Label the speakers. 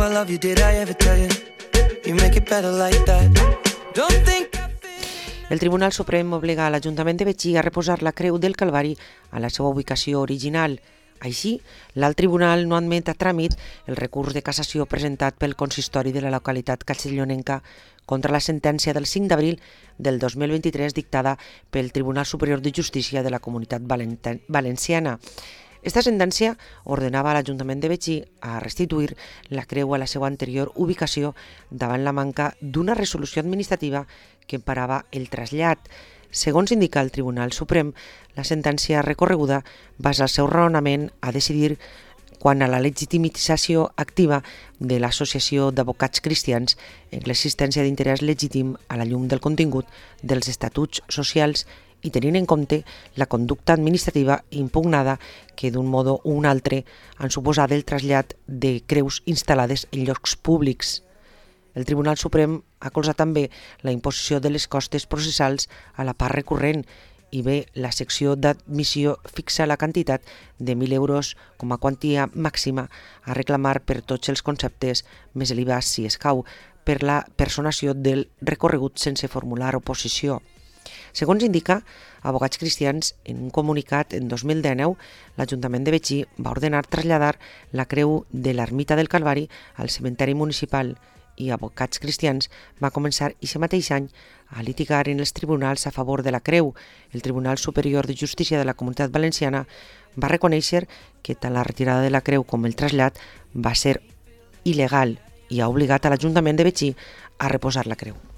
Speaker 1: I love you, did I ever tell you? You make it better like that. Don't think I feel...
Speaker 2: El Tribunal Suprem obliga a l'Ajuntament de Betxí a reposar la Creu del Calvari a la seva ubicació original. Així, l'alt tribunal no admet a tràmit el recurs de cassació presentat pel consistori de la localitat castellonenca contra la sentència del 5 d'abril del 2023 dictada pel Tribunal Superior de Justícia de la Comunitat Valenciana. Esta sentència ordenava a l'Ajuntament de Betxí a restituir la creu a la seva anterior ubicació davant la manca d'una resolució administrativa que emparava el trasllat. Segons indica el Tribunal Suprem, la sentència recorreguda basa el seu raonament a decidir quant a la legitimització activa de l'Associació d'Advocats Cristians en l'existència d'interès legítim a la llum del contingut dels estatuts socials i tenint en compte la conducta administrativa impugnada que d'un modo o un altre han suposat el trasllat de creus instal·lades en llocs públics. El Tribunal Suprem ha colzat també la imposició de les costes processals a la part recurrent i bé, la secció d'admissió fixa la quantitat de 1.000 euros com a quantia màxima a reclamar per tots els conceptes, més l'IVA si escau, per la personació del recorregut sense formular oposició. Segons indica Advocats Cristians, en un comunicat en 2019, l'Ajuntament de Betxí va ordenar traslladar la creu de l'Ermita del Calvari al cementeri municipal i Advocats Cristians va començar aquest mateix any a litigar en els tribunals a favor de la creu. El Tribunal Superior de Justícia de la Comunitat Valenciana va reconèixer que tant la retirada de la creu com el trasllat va ser il·legal i ha obligat a l'Ajuntament de Betxí a reposar la creu.